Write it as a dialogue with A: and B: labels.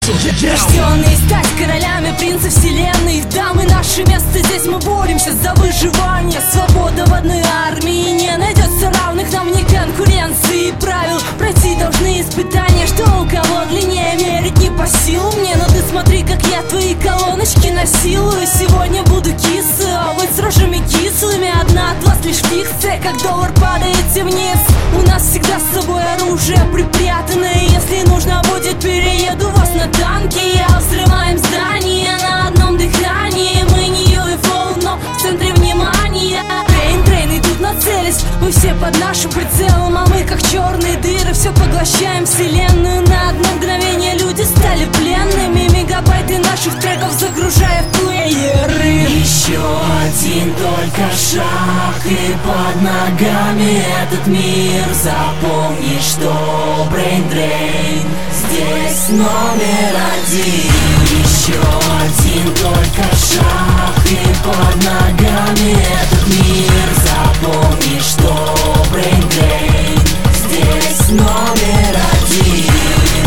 A: Рожденные стать королями, принцы вселенной. Да, мы наше место здесь, мы боремся за выживание. Свобода в одной армии, не найдется равных нам ни конкуренции правил. Пройти должны испытания, что у кого длиннее, мерить не по силу мне. Но ты смотри, как я твои колоночки насилую. Сегодня буду кисы, а вы с рожами кислыми. Одна от вас лишь фикция, как доллар падаете вниз. У нас всегда с собой оружие припрятанное. Если нужно будет, перееду вас на танки. Я взрываем здание на одном дыхании. Мы не UFO, но в центре внимания. Трейн идут нацелись, мы все под нашим прицелом. А мы как черные дыры, все поглощаем вселенную. На одно мгновение люди стали пленными. Мегабайты наших треков загружая в плееры. Еще один только шаг, и под ногами этот мир. Запомни, что Brain Drain здесь номер один. Еще один только шаг, и под ногами